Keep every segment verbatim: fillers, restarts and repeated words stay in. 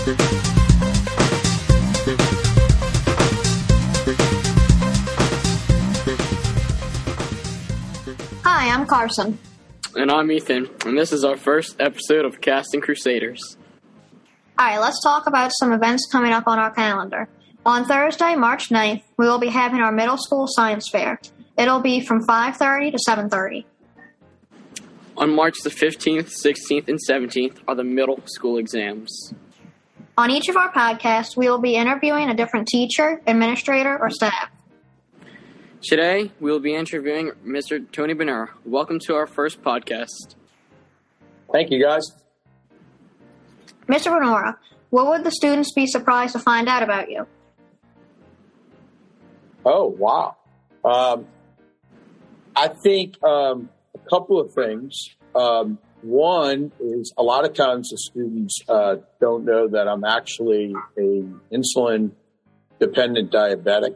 Hi, I'm Carson. And I'm Ethan, and this is our first episode of Casting Crusaders. Alright, let's talk about some events coming up on our calendar. On Thursday, March ninth, we will be having our middle school science fair. It'll be from five thirty to seven thirty. On March the fifteenth, sixteenth, and seventeenth are the middle school exams. On each of our podcasts, we will be interviewing a different teacher, administrator, or staff. Today, we will be interviewing Mister Tony Benura. Welcome to our first podcast. Thank you, guys. Mister Benura, what would the students be surprised to find out about you? Oh, wow. Um, I think um, a couple of things. Um, one is a lot of times the students uh, don't know that I'm actually a insulin-dependent diabetic.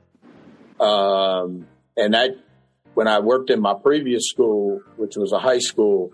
Um, and that, when I worked in my previous school, which was a high school,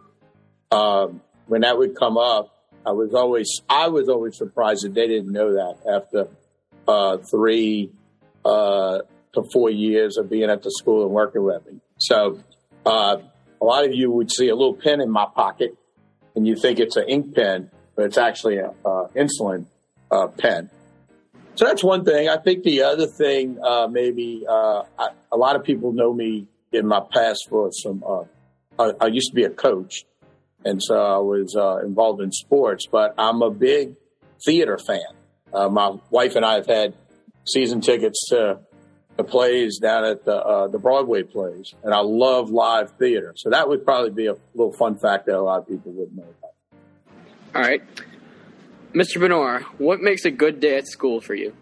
um, when that would come up, I was always, I was always surprised that they didn't know that after, uh, three, uh, to four years of being at the school and working with me. So, uh, a lot of you would see a little pen in my pocket and you think it's an ink pen, but it's actually a, uh, insulin, uh, pen. So that's one thing. I think the other thing, uh, maybe, uh, I, a lot of people know me in my past for some, uh, I, I used to be a coach. And so I was uh, involved in sports, but I'm a big theater fan. Uh, my wife and I have had season tickets to the plays down at the, uh, the Broadway plays, and I love live theater. So that would probably be a little fun fact that a lot of people wouldn't know about. All right. Mister Benura, what makes a good day at school for you?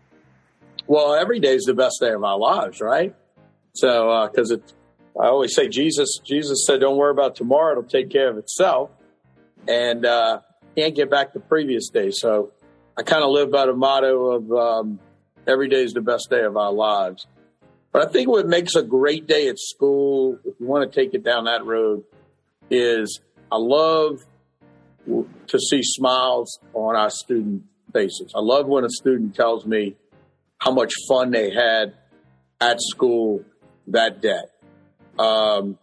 Well, every day is the best day of our lives, right? So, because uh, it, I always say Jesus, Jesus said, don't worry about tomorrow. It'll take care of itself. And uh, can't get back to previous days. So I kind of live by the motto of um, every day is the best day of our lives. But I think what makes a great day at school, if you want to take it down that road, is I love to see smiles on our student faces. I love when a student tells me how much fun they had at school that day. Um,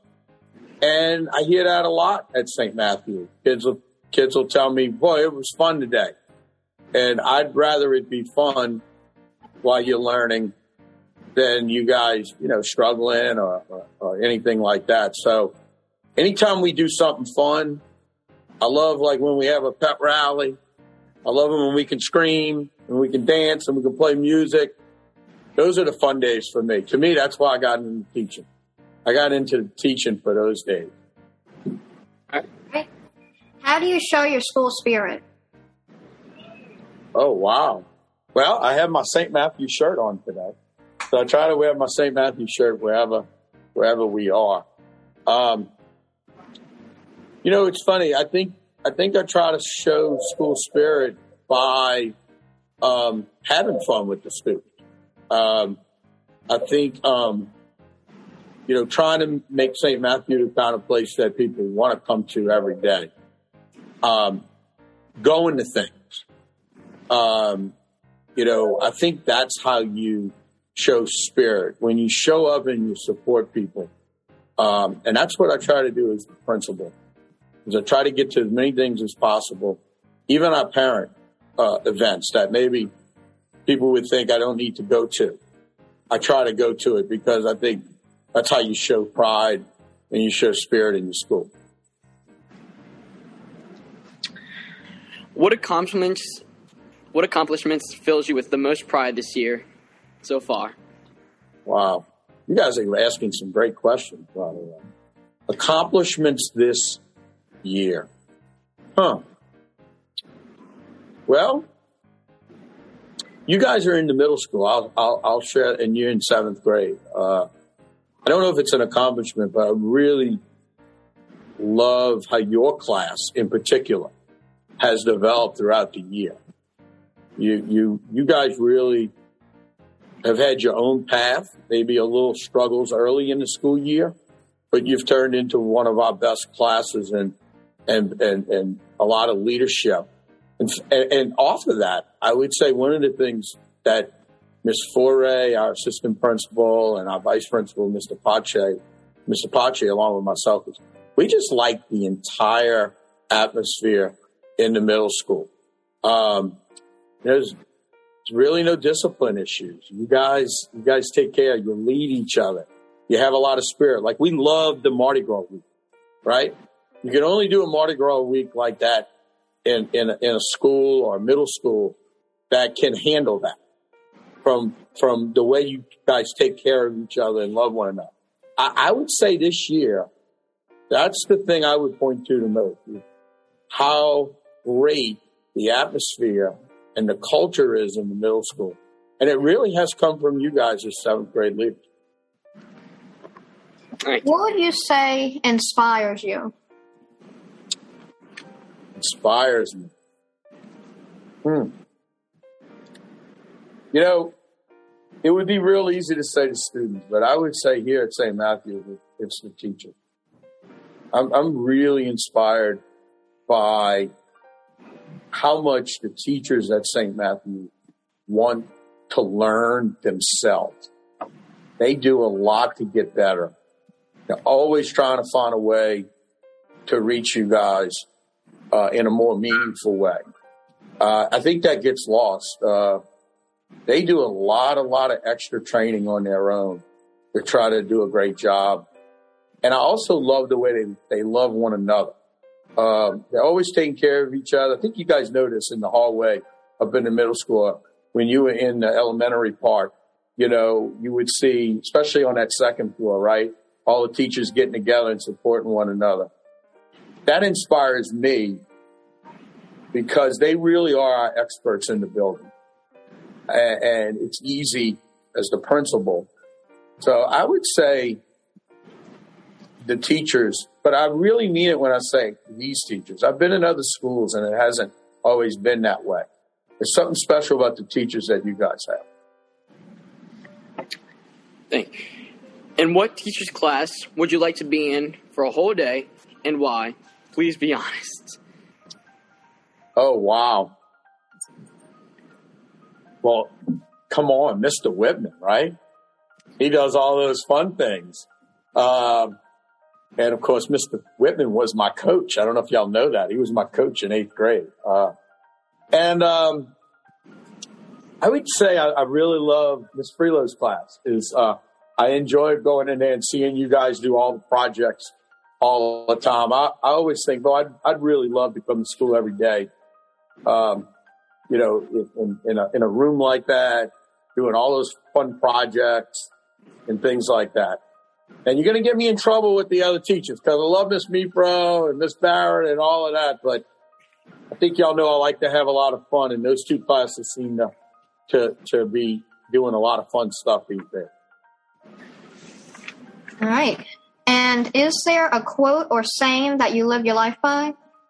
and I hear that a lot at Saint Matthew. Kids will, kids will tell me, boy, it was fun today. And I'd rather it be fun while you're learning than you guys, you know, struggling or, or, or anything like that. So anytime we do something fun, I love like when we have a pep rally. I love it when we can scream and we can dance and we can play music. Those are the fun days for me. To me, that's why I got into teaching. I got into teaching for those days. Right. How do you show your school spirit? Oh, wow. Well, I have my Saint Matthew shirt on today. So I try to wear my Saint Matthew shirt wherever wherever we are. Um, you know, it's funny. I think I think I try to show school spirit by um, having fun with the students. Um, I think, um, you know, trying to make Saint Matthew the kind of place that people want to come to every day. Um, going to things. Um, you know, I think that's how you show spirit. When you show up and you support people. Um, and that's what I try to do as the principal. Is I try to get to as many things as possible, even our parent uh, events that maybe people would think I don't need to go to. I try to go to it because I think that's how you show pride and you show spirit in your school. What accomplishments, what accomplishments fills you with the most pride this year so far? Wow. You guys are asking some great questions, by the way. Accomplishments this year. Huh. Well, you guys are in the middle school. I'll, I'll, I'll share, and you're in seventh grade. Uh, I don't know if it's an accomplishment, but I really love how your class in particular has developed throughout the year. You, you, you guys really have had your own path, maybe a little struggles early in the school year, but you've turned into one of our best classes and, and, and, and a lot of leadership And, and off of that, I would say one of the things that Miz Foray, our assistant principal, and our vice principal, Mister Pache, Mister Pache, along with myself, is we just like the entire atmosphere in the middle school. Um, there's really no discipline issues. You guys, you guys take care. You lead each other. You have a lot of spirit. Like we love the Mardi Gras week, right? You can only do a Mardi Gras week like that in in a, in a school or middle school that can handle that. From from the way you guys take care of each other and love one another. I, I would say this year, that's the thing I would point to the most. How great the atmosphere and the culture is in the middle school. And it really has come from you guys as seventh grade leaders. What would you say inspires you? Inspires me. Hmm. You know, it would be real easy to say to students, but I would say here at Saint Matthew, it's the teacher. I'm, I'm really inspired by how much the teachers at Saint Matthew want to learn themselves. They do a lot to get better. They're always trying to find a way to reach you guys uh, in a more meaningful way. Uh, I think that gets lost. Uh, They do a lot, a lot of extra training on their own to try to do a great job. And I also love the way they, they love one another. Um, they're always taking care of each other. I think you guys noticed in the hallway up in the middle school, when you were in the elementary part, you know, you would see, especially on that second floor, right? All the teachers getting together and supporting one another. That inspires me because they really are our experts in the building. And it's easy as the principal. So I would say the teachers, but I really mean it when I say these teachers. I've been in other schools and it hasn't always been that way. There's something special about the teachers that you guys have. Thank you. And what teacher's class would you like to be in for a whole day and why? Please be honest. Oh, wow. Well, come on, Mister Whitman, right? He does all those fun things. Um, and, of course, Mister Whitman was my coach. I don't know if y'all know that. He was my coach in eighth grade. Uh, and um, I would say I, I really love Miss Freelo's class. Is uh, I enjoyed going in there and seeing you guys do all the projects all the time. I, I always think, well, I'd, I'd really love to come to school every day. Um You know, in, in, a, in a room like that, doing all those fun projects and things like that. And you're going to get me in trouble with the other teachers because I love Miss Mepro and Miss Barrett and all of that. But I think y'all know I like to have a lot of fun, and those two classes seem to to, to be doing a lot of fun stuff these days. All right. And is there a quote or saying that you live your life by?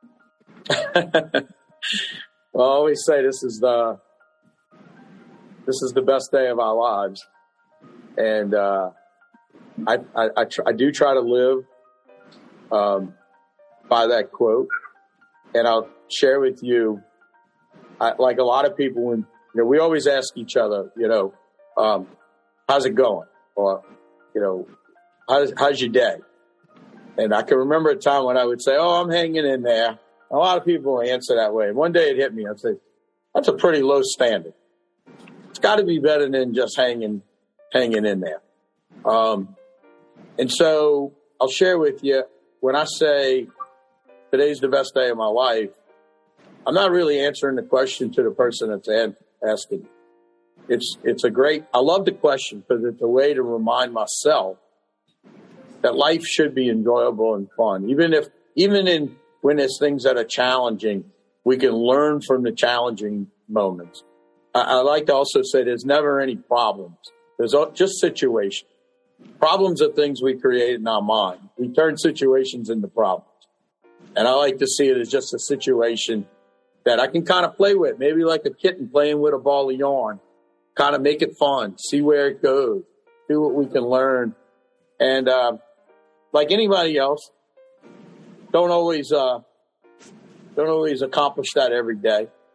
Well, I always say this is the this is the best day of our lives, and uh, I I, I, tr- I do try to live um, by that quote. And I'll share with you, I, like a lot of people, when you know, we always ask each other, you know, um, how's it going, or you know, how's how's your day? And I can remember a time when I would say, "Oh, I'm hanging in there." A lot of people answer that way. And one day it hit me. I'd say, that's a pretty low standard. It's got to be better than just hanging hanging in there. Um, and so I'll share with you, when I say today's the best day of my life, I'm not really answering the question to the person that's ad- asking. It's, it's a great, I love the question because it's a way to remind myself that life should be enjoyable and fun. Even if, even in, when there's things that are challenging, we can learn from the challenging moments. I, I like to also say there's never any problems. There's just situations. Problems are things we create in our mind. We turn situations into problems. And I like to see it as just a situation that I can kind of play with, maybe like a kitten playing with a ball of yarn, kind of make it fun, see where it goes, see what we can learn. And uh, like anybody else, Don't always, uh, don't always accomplish that every day.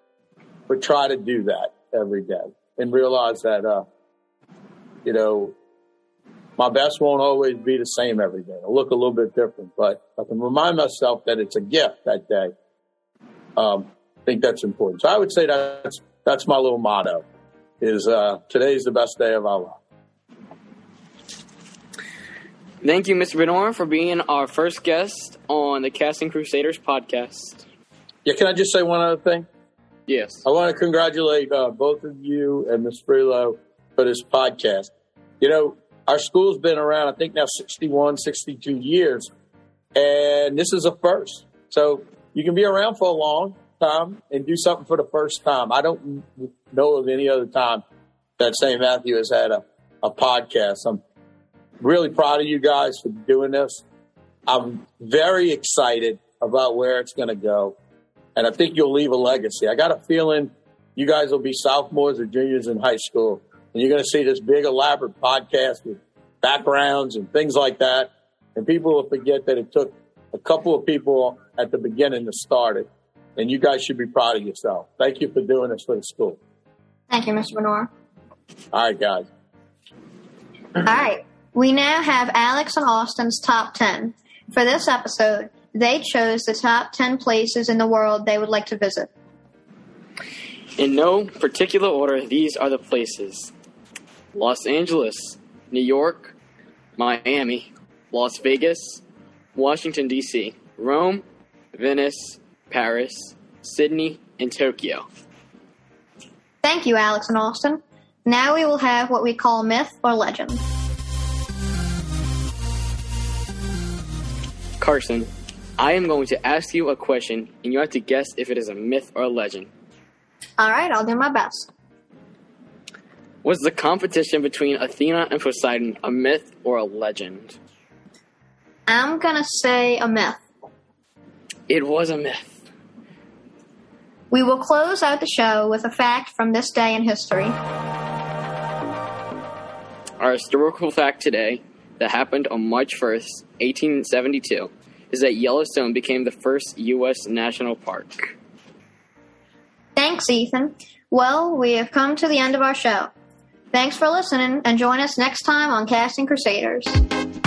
but try to do that every day and realize that, uh, you know, my best won't always be the same every day. It'll look a little bit different, but I can remind myself that it's a gift that day. Um, I think that's important. So I would say that's, that's my little motto is, uh, today's the best day of our life. Thank you, Mister Benoit, for being our first guest on the Casting Crusaders podcast. Yeah, can I just say one other thing? Yes. I want to congratulate uh, both of you and Miz Freelow for this podcast. You know, our school's been around, I think now sixty-one, sixty-two years, and this is a first. So you can be around for a long time and do something for the first time. I don't know of any other time that Saint Matthew has had a, a podcast. I'm really proud of you guys for doing this. I'm very excited about where it's going to go, and I think you'll leave a legacy. I got a feeling you guys will be sophomores or juniors in high school, and you're going to see this big, elaborate podcast with backgrounds and things like that, and people will forget that it took a couple of people at the beginning to start it, and you guys should be proud of yourself. Thank you for doing this for the school. Thank you, Mister Benoit. All right, guys. All right. We now have Alex and Austin's top ten. For this episode, they chose the top ten places in the world they would like to visit. In no particular order, these are the places: Los Angeles, New York, Miami, Las Vegas, Washington, D C, Rome, Venice, Paris, Sydney, and Tokyo. Thank you, Alex and Austin. Now we will have what we call myth or legend. Carson, I am going to ask you a question, and you have to guess if it is a myth or a legend. All right, I'll do my best. Was the competition between Athena and Poseidon a myth or a legend? I'm going to say a myth. It was a myth. We will close out the show with a fact from this day in history. Our historical fact today, that happened on March first, eighteen seventy-two, is that Yellowstone became the first U S national park. Thanks, Ethan. Well, we have come to the end of our show. Thanks for listening, and join us next time on Casting Crusaders.